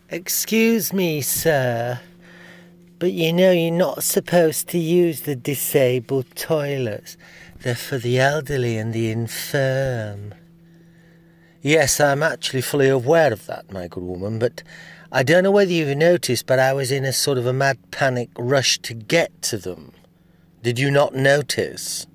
Excuse me, sir, but you know you're not supposed to use the disabled toilets. They're for the elderly and the infirm. Yes, I'm actually fully aware of that, my good woman, but I don't know whether you've noticed, but I was in a sort of a mad panic rush to get to them. Did you not notice?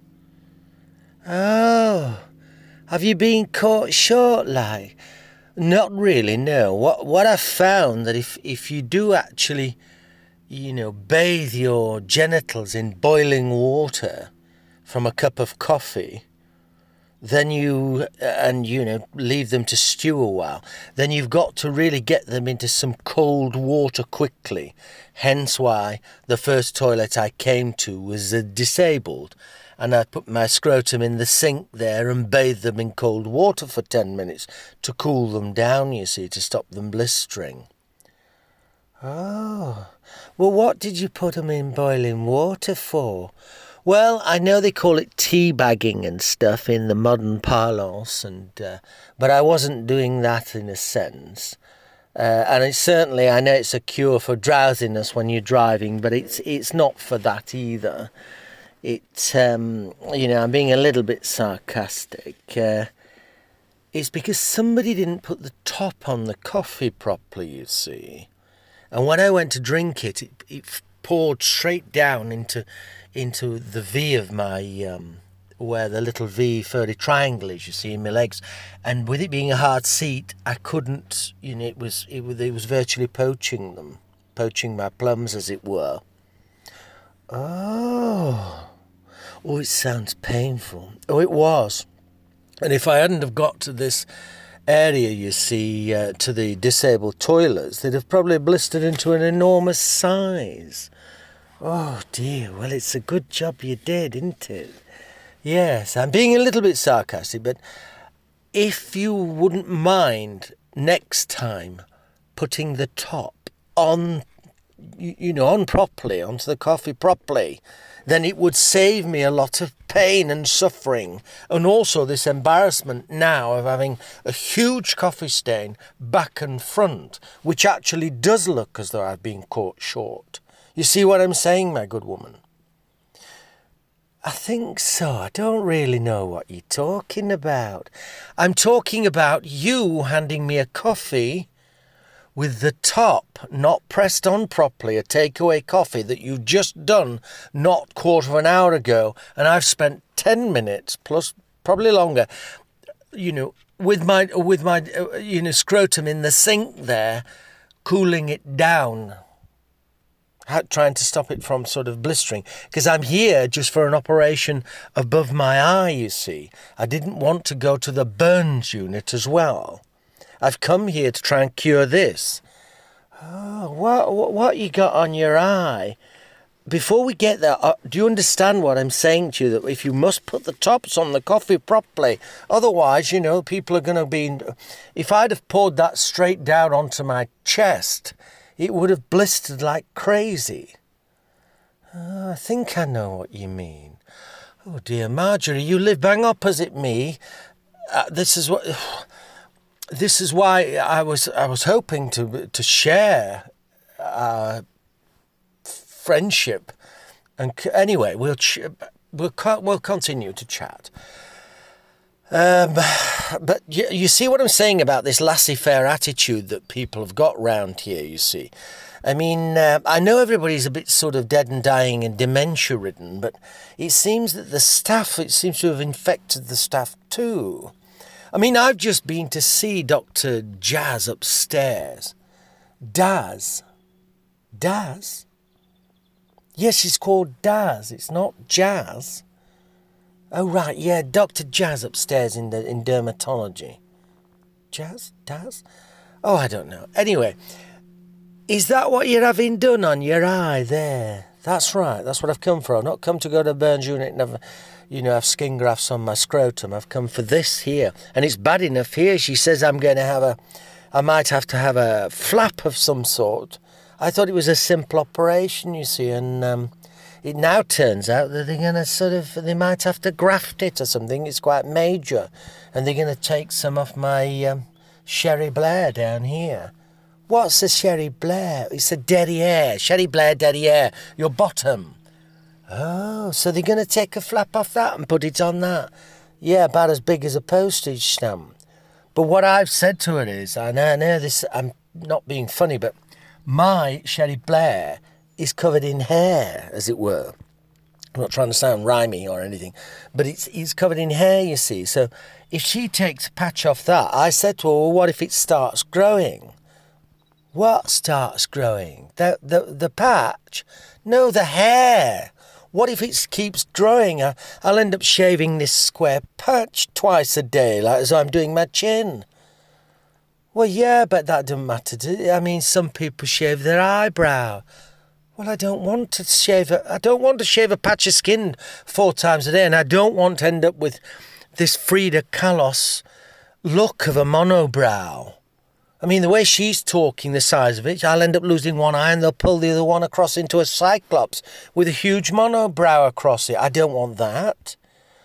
Oh, have you been caught short, like? Not really, no. What I've found that if you do actually, bathe your genitals in boiling water from a cup of coffee, then leave them to stew a while, then you've got to really get them into some cold water quickly. Hence why the first toilet I came to was disabled. And I put my scrotum in the sink there and bathed them in cold water for 10 minutes to cool them down, you see, to stop them blistering. Oh, well, what did you put them in boiling water for? Well, I know they call it teabagging and stuff in the modern parlance, but I wasn't doing that in a sense. And I know it's a cure for drowsiness when you're driving, but it's not for that either. I'm being a little bit sarcastic. It's because somebody didn't put the top on the coffee properly, you see. And when I went to drink it, it poured straight down into the V of my, where the little V furry triangle is, you see, in my legs. And with it being a hard seat, I couldn't, it was virtually poaching my plums, as it were. Oh, it sounds painful. Oh, it was. And if I hadn't have got to this area, you see, to the disabled toilets, they'd have probably blistered into an enormous size. Oh, dear. Well, it's a good job you did, isn't it? Yes, I'm being a little bit sarcastic, but if you wouldn't mind next time putting the top on properly, onto the coffee properly, then it would save me a lot of pain and suffering, and also this embarrassment now of having a huge coffee stain back and front, which actually does look as though I've been caught short. You see what I'm saying, my good woman? I think so. I don't really know what you're talking about. I'm talking about you handing me a coffee with the top not pressed on properly, a takeaway coffee that you've just done not quarter of an hour ago, and I've spent 10 minutes plus probably longer, with my scrotum in the sink there, cooling it down, trying to stop it from sort of blistering, because I'm here just for an operation above my eye, you see. I didn't want to go to the burns unit as well. I've come here to try and cure this. Oh, what you got on your eye? Before we get there, do you understand what I'm saying to you? That if you must put the tops on the coffee properly, otherwise, people are going to be... If I'd have poured that straight down onto my chest, it would have blistered like crazy. I think I know what you mean. Oh dear, Marjorie, you live bang opposite me. This is why I was hoping to share our friendship, and anyway, we'll continue to chat. But you see what I'm saying about this laissez-faire attitude that people have got round here. You see, I mean, I know everybody's a bit sort of dead and dying and dementia-ridden, but it seems that it seems to have infected the staff too. I mean, I've just been to see Dr. Jazz upstairs. Daz? Daz? Yes, she's called Daz. It's not Jazz. Oh, right, yeah, Dr. Jazz upstairs in dermatology. Jazz? Daz? Oh, I don't know. Anyway, is that what you're having done on your eye there? That's right, that's what I've come for. I've not come to go to burns unit and have skin grafts on my scrotum. I've come for this here. And it's bad enough here. She says I might have to have a flap of some sort. I thought it was a simple operation, you see, and it now turns out that they're going to they might have to graft it or something. It's quite major. And they're going to take some off my Sherry Blair down here. What's a Sherry Blair? It's a derriere. Sherry Blair derriere. Your bottom. Oh, so they're going to take a flap off that and put it on that. Yeah, about as big as a postage stamp. But what I've said to her is, I know this, I'm not being funny, but my Sherry Blair is covered in hair, as it were. I'm not trying to sound rhymey or anything, but it's covered in hair, you see. So if she takes a patch off that, I said to her, well, what if it starts growing? What starts growing? The patch? No, the hair. What if it keeps growing? I'll end up shaving this square patch twice a day, like as I'm doing my chin. Well, yeah, but that doesn't matter. I mean, some people shave their eyebrow. Well, I don't want to shave a patch of skin 4 times a day, and I don't want to end up with this Frida Kahlo look of a monobrow. I mean, the way she's talking, the size of it, I'll end up losing one eye and they'll pull the other one across into a cyclops with a huge monobrow across it. I don't want that.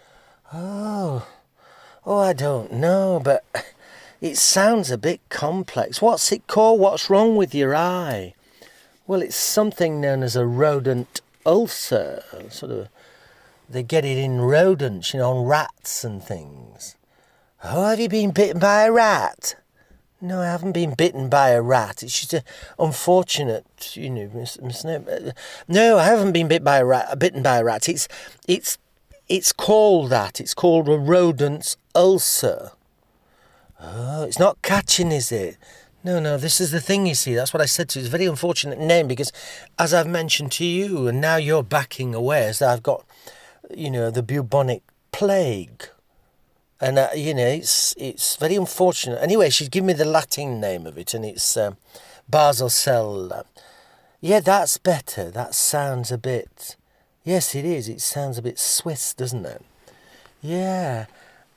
Oh, I don't know, but it sounds a bit complex. What's it called? What's wrong with your eye? Well, it's something known as a rodent ulcer. Sort of, they get it in rodents, on rats and things. Oh, have you been bitten by a rat? No, I haven't been bitten by a rat. It's just an unfortunate, misname. No, I haven't been bitten by a rat. It's called that. It's called a rodent's ulcer. Oh, it's not catching, is it? No, this is the thing, you see. That's what I said to you. It's a very unfortunate name because, as I've mentioned to you, and now you're backing away, as I've got, the bubonic plague. And, it's very unfortunate. Anyway, she's given me the Latin name of it, and it's basal cell. Yeah, that's better. That sounds a bit... Yes, it is. It sounds a bit Swiss, doesn't it? Yeah.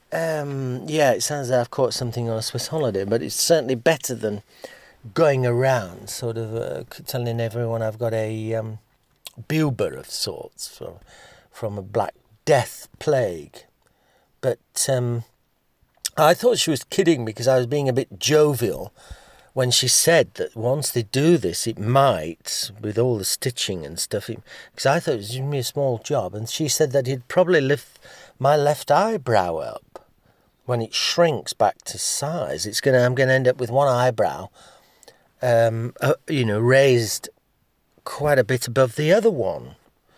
It sounds like I've caught something on a Swiss holiday, but it's certainly better than going around sort of telling everyone I've got a buba of sorts from a Black Death plague. But I thought she was kidding because I was being a bit jovial when she said that once they do this, it might, with all the stitching and stuff, because I thought it was going to be a small job, and she said that it'd probably lift my left eyebrow up. When it shrinks back to size, I'm going to end up with one eyebrow, raised quite a bit above the other one.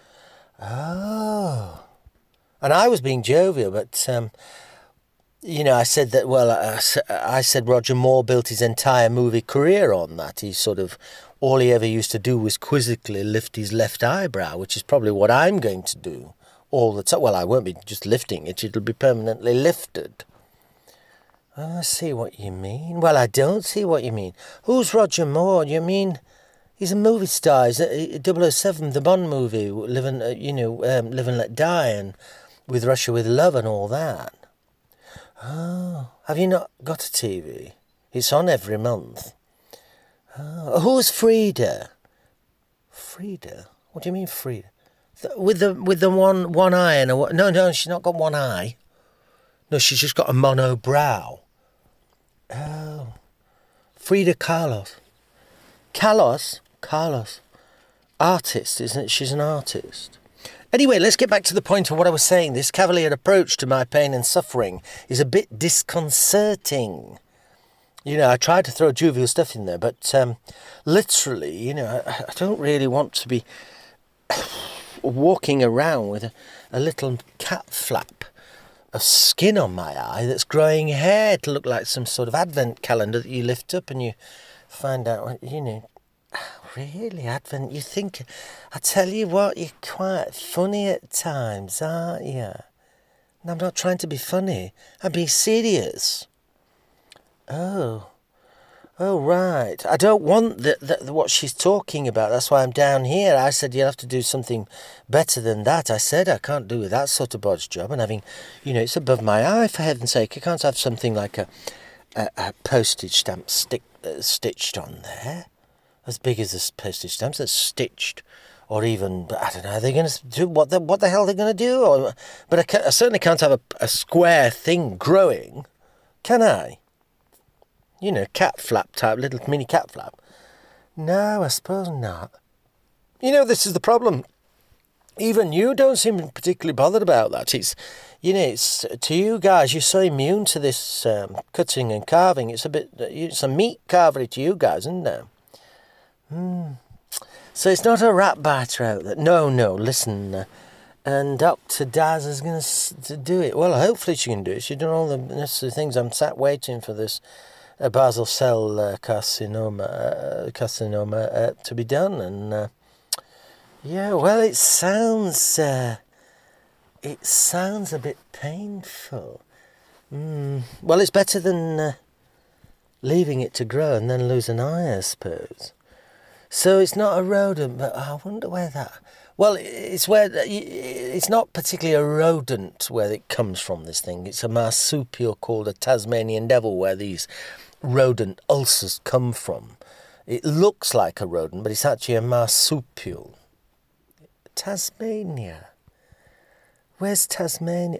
Oh. And I was being jovial, but, I said that, I said Roger Moore built his entire movie career on that. He all he ever used to do was quizzically lift his left eyebrow, which is probably what I'm going to do all the time. Well, I won't be just lifting it, it'll be permanently lifted. Oh, I see what you mean. Well, I don't see what you mean. Who's Roger Moore? You mean... He's a movie star. He's 007, the Bond movie, Live and Let Die, and With Russia With Love and all that. Oh, have you not got a TV? It's on every month. Oh, who's Frida? Frida? What do you mean Frida? With the one eye and a... No, she's not got one eye. No, she's just got a monobrow. Oh, Frida Kahlo. Carlos. Artist, isn't it? She's an artist. Anyway, let's get back to the point of what I was saying. This cavalier approach to my pain and suffering is a bit disconcerting. I tried to throw jovial stuff in there, but literally, I don't really want to be walking around with a little cat flap of skin on my eye that's growing hair to look like some sort of advent calendar that you lift up and you find out, really, Advent, you think... I tell you what, you're quite funny at times, aren't you? And I'm not trying to be funny. I'm being serious. Oh, right. I don't want what she's talking about. That's why I'm down here. I said you'll have to do something better than that. I said I can't do with that sort of bodge job. And having, it's above my eye, for heaven's sake. I can't have something like a postage stamp stitched on there. As big as the postage stamps that's stitched, or even, I don't know, they're going to do what the hell they're going to do? But I certainly can't have a square thing growing, can I? cat flap type, little mini cat flap. No, I suppose not. This is the problem. Even you don't seem particularly bothered about that. It's to you guys, you're so immune to this cutting and carving. It's a meat carvery to you guys, isn't it? So it's not a rat biter out there. No, listen. And Dr. Daz is going to do it. Well, hopefully she can do it. She's done all the necessary things. I'm sat waiting for this basal cell carcinoma to be done. And well, it sounds a bit painful. Well, it's better than leaving it to grow and then lose an eye, I suppose. So it's not a rodent, but I wonder where that... Well, it's not particularly a rodent where it comes from, this thing. It's a marsupial called a Tasmanian devil where these rodent ulcers come from. It looks like a rodent, but it's actually a marsupial. Tasmania. Where's Tasmania?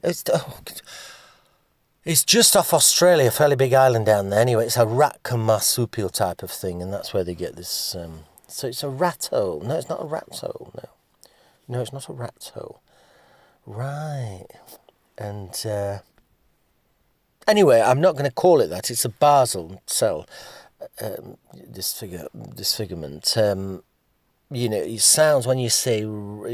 It's just off Australia, a fairly big island down there. Anyway, it's a rat marsupial type of thing, and that's where they get this... So it's a rat hole. No, it's not a rat hole, no. No, it's not a rat hole. Right. And anyway, I'm not going to call it that. It's a basal cell disfigurement. It sounds, when you say,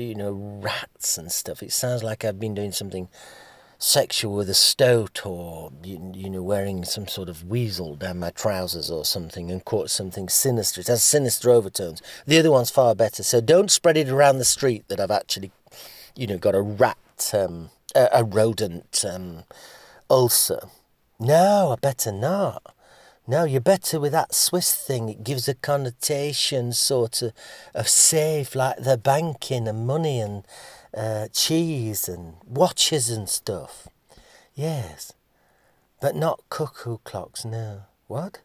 rats and stuff, it sounds like I've been doing something sexual with a stoat, or wearing some sort of weasel down my trousers or something, and caught something sinister. It has sinister overtones. The other one's far better. So don't spread it around the street that I've actually, got a rat, a rodent ulcer. No, I better not. No, you're better with that Swiss thing. It gives a connotation sort of safe, like they're banking and money and cheese and watches and stuff. Yes, but not cuckoo clocks, no. What?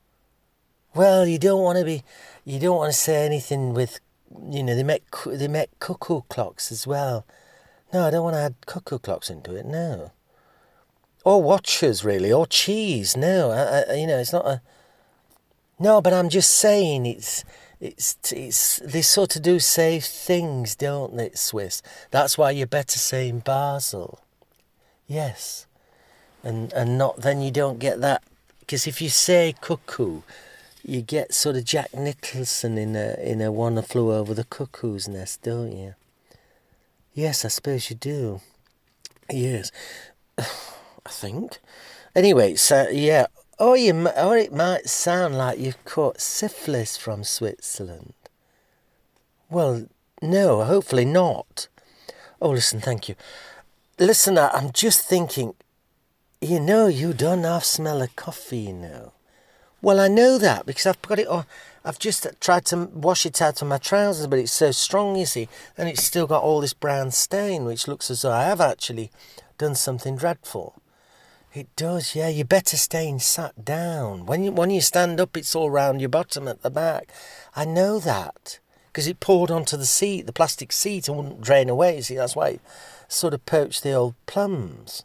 Well, you don't want to say anything with, they make cuckoo clocks as well. No, I don't want to add cuckoo clocks into it, no. Or watches, really, or cheese, no. It's not a... No, but I'm just saying it's they sort of do safe things, don't they, Swiss? That's why you're better saying Basel. Yes. And not, then you don't get that, because if you say cuckoo, you get sort of Jack Nicholson in a One That Flew Over the Cuckoo's Nest, don't you? Yes, I suppose you do. Yes. I think. Anyway, so yeah. Or it might sound like you've caught syphilis from Switzerland. Well, no, hopefully not. Oh, listen, thank you. Listen, I'm just thinking, you don't half smell of coffee, Well, I know that because I've got it on. I've just tried to wash it out of my trousers, but it's so strong, you see, and it's still got all this brown stain, which looks as though I have actually done something dreadful. It does, yeah. You better stay sat down. When you stand up, it's all round your bottom at the back. I know that because it poured onto the seat, the plastic seat, and wouldn't drain away. You see, that's why it sort of poached the old plums.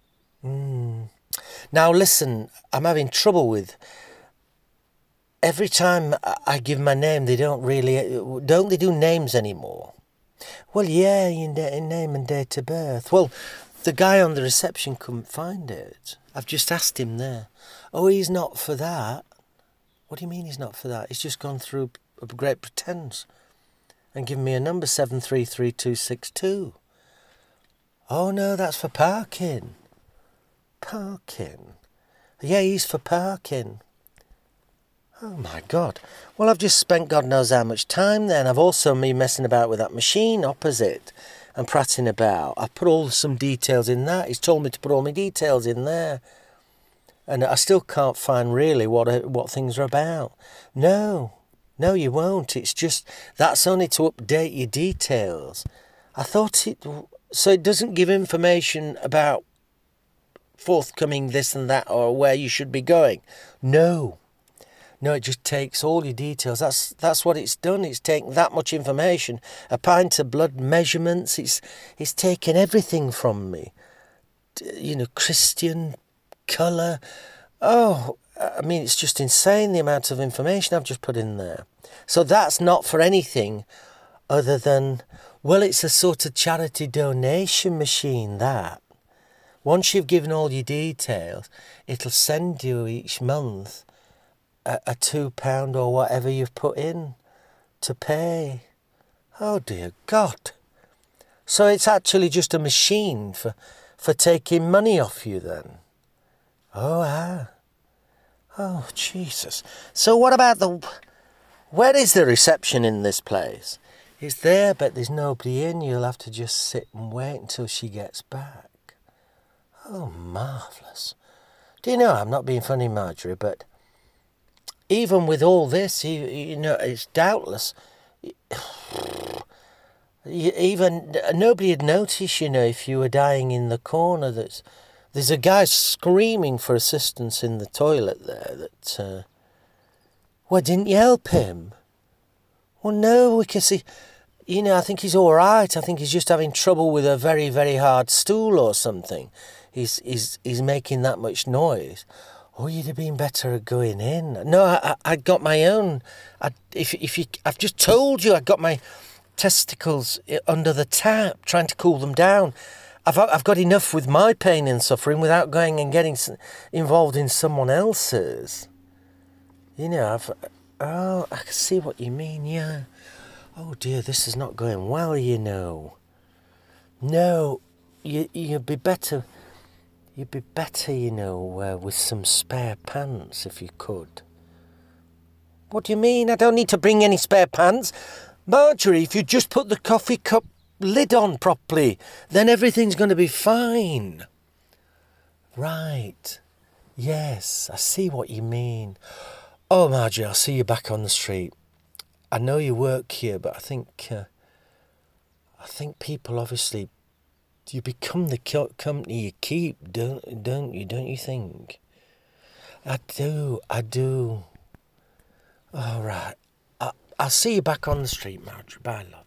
Now, listen, I'm having trouble with... Every time I give my name, don't they do names anymore? Well, yeah, in name and date of birth. Well, the guy on the reception couldn't find it. I've just asked him there. Oh, he's not for that. What do you mean he's not for that? He's just gone through a great pretense and given me a number, 733262. Oh, no, that's for parking. Parking? Yeah, he's for parking. Oh, my God. Well, I've just spent God knows how much time there, and I've also been messing about with that machine opposite and prattling about. I put some details in that. He's told me to put all my details in there. And I still can't find really what things are about. No, you won't. It's just, that's only to update your details. I thought so it doesn't give information about forthcoming this and that or where you should be going. No, it just takes all your details. That's what it's done. It's taken that much information, a pint of blood measurements. It's taken everything from me. Christian, colour. Oh, I mean, it's just insane the amount of information I've just put in there. So that's not for anything other than, well, it's a sort of charity donation machine, that. Once you've given all your details, it'll send you each month a £2 or whatever you've put in to pay. Oh, dear God. So it's actually just a machine for taking money off you then? Oh, Oh, Jesus. So what about where is the reception in this place? It's there, but there's nobody in. You'll have to just sit and wait until she gets back. Oh, marvellous. Do you know, I'm not being funny, Marjorie, but even with all this, you know, it's doubtless... Even nobody would notice, you know, if you were dying in the corner. There's a guy screaming for assistance in the toilet there that... Well, didn't you help him? Well, no, because you know, I think he's all right. I think he's just having trouble with a very, very hard stool or something. He's making that much noise. Oh, you'd have been better at going in. No, I got my own. I've just told you I got my testicles under the tap, trying to cool them down. I've got enough with my pain and suffering without going and getting involved in someone else's. You know, I can see what you mean, yeah. Oh dear, this is not going well, you know. No, you'd be better, you know, with some spare pants if you could. What do you mean? I don't need to bring any spare pants. Marjorie, if you just put the coffee cup lid on properly, then everything's going to be fine. Right. Yes, I see what you mean. Oh, Marjorie, I'll see you back on the street. I know you work here, but I think people obviously, you become the company you keep, don't you? Don't you think? I do. All right. I'll see you back on the street, Marjorie. Bye, love.